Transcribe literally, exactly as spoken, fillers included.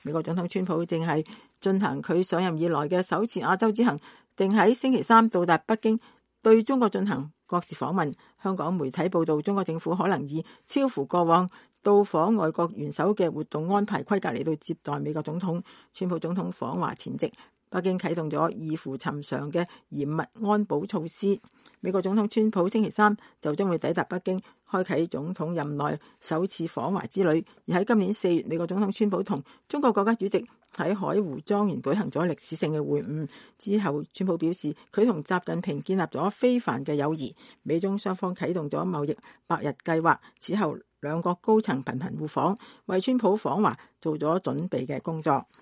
美國總統川普正係進行佢上任以來嘅首次亞洲之行，定喺星期三到達北京，對中國進行國事訪問。香港媒體報道，中國政府可能以超乎過往到訪外國元首嘅活動安排規格嚟到接待美國總統。川普總統訪華前夕，北京啟動咗異乎尋常嘅嚴密安保措施。美國總統川普星期三就將會抵達北京，開啟總統任內首次訪華之旅。而喺今年四月，美國總統川普同中國國家主席喺海湖莊園舉行咗歷史性嘅會晤之後，川普表示佢同習近平建立咗非凡嘅友誼。美中雙方啟動咗貿易百日計劃，此後兩國高層頻頻互訪，為川普訪華做咗準備嘅工作。